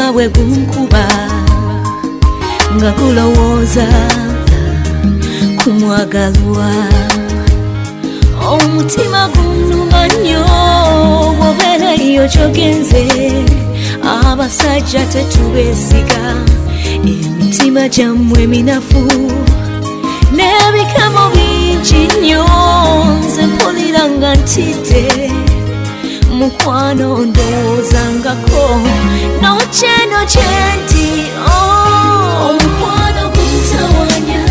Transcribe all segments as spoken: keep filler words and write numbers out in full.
omutima bwe gunkuba nga gulowooza kumwagalwa omutima gunnuma nnyo bw'obeerayo kyogenze abasajja tetubeesiga emitima gyammwe minafu n'ebikamo bingi nnyo nze mpulira nga ntidde mukwano ndowoozangako nokyeno kye nti omukwano guntawanya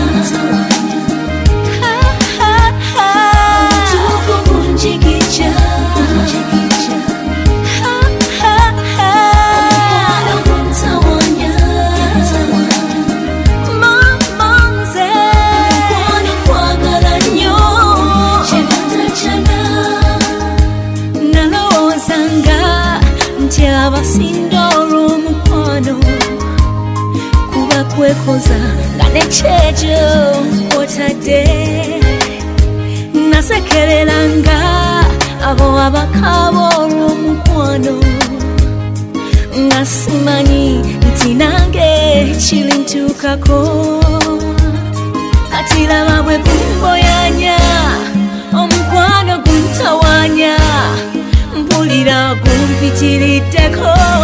omutuufu gunjigija omukwano guntawanya mama nze omukwano kwagala nnyo kyebatajana nalowoozanga nti abasinda olw'omukwano kuba kwekoza nga nekyejo kwotadde nasekereranga abo abakaaba olw'omukwano nga simanyi nti nange kirintuukako ati laba bwe gumboyanya omukwano guntawanya mpulira gumpitiriddeko